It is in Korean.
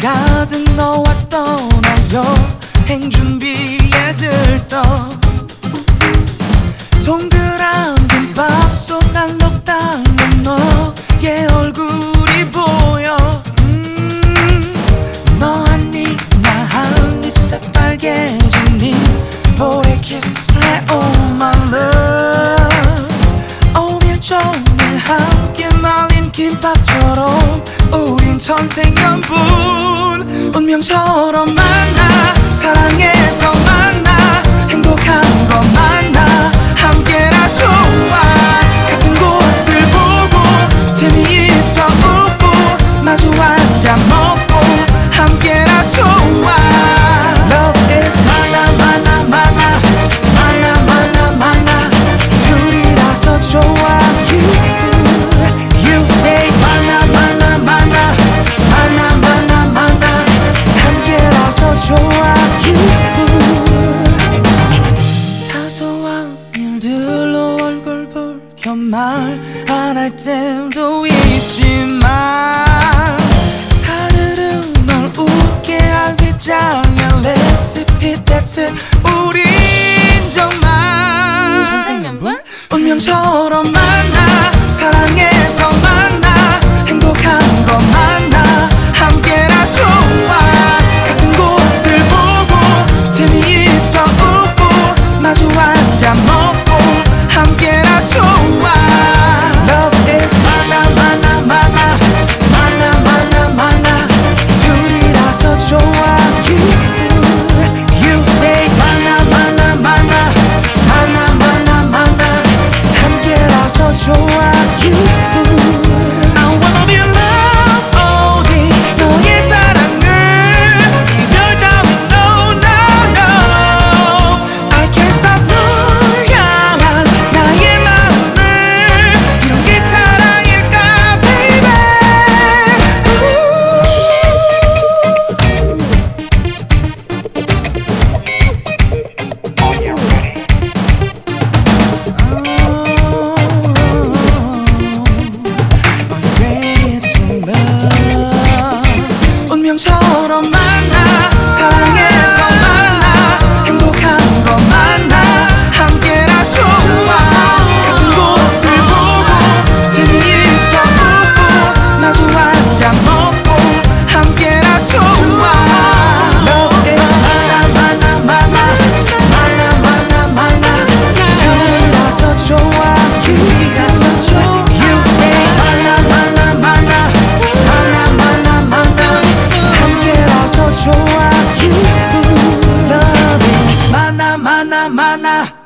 가든 너와 떠나요 여행 준비에 들떠 동그란 김밥 속 알록달록 너의 얼굴이 보여 너 한 입 나 한 입 새빨개진 네 볼에 키스를 해 Oh my love 오늘 종일 함께 말린 김밥처럼 우린 천생연분 운명처럼 만나 사랑해서 만나 행복한 거 만나 함께라 좋아 같은 곳을 보고 재미있어 웃고 마주 앉아 먹고 함께라 좋아 Love is 만나 만나 만나 만나 만나 만나 둘이라서 좋아 You say 만나 만나 만나 만나 만나 만나 함께라서 좋아 사소한 일들로 얼굴 붉혀 말 안 할 때도 있지만 사르르 널 웃게 할 빗장의 레시피 That's it 우린 정말 천생연분? 운명처럼 만나 사랑해서 만나 행복한 거 만나 함께라 좋아 같은 곳을 보고 재미있어 웃고 마주 앉아 먹고 함께라 좋아 Love is 만나 만나 만나 만나 만나 만나 둘이라서 좋아 You say 만나 만나 만나 만나 만나 만나 함께라서 좋아 I wanna be loved 오직 너의 사랑을 이별 따윈 no no no I can't stop 널 향한 나의 마음을 이런 게 사랑일까 baby 운명처럼 만나 사랑해서 만나 행복한 거 만나 함께라 좋아 같은 곳을 보고 재미있어 웃고 마주 앉아 먹고 함께라 좋아 Love is 만나 만나 만나 만나 만나 만나 둘이라서 좋아 둘이라서 좋아 You say 만나 만나 만나 만나 만나 만나 함께라서 좋아 Love is 만나 만나 만나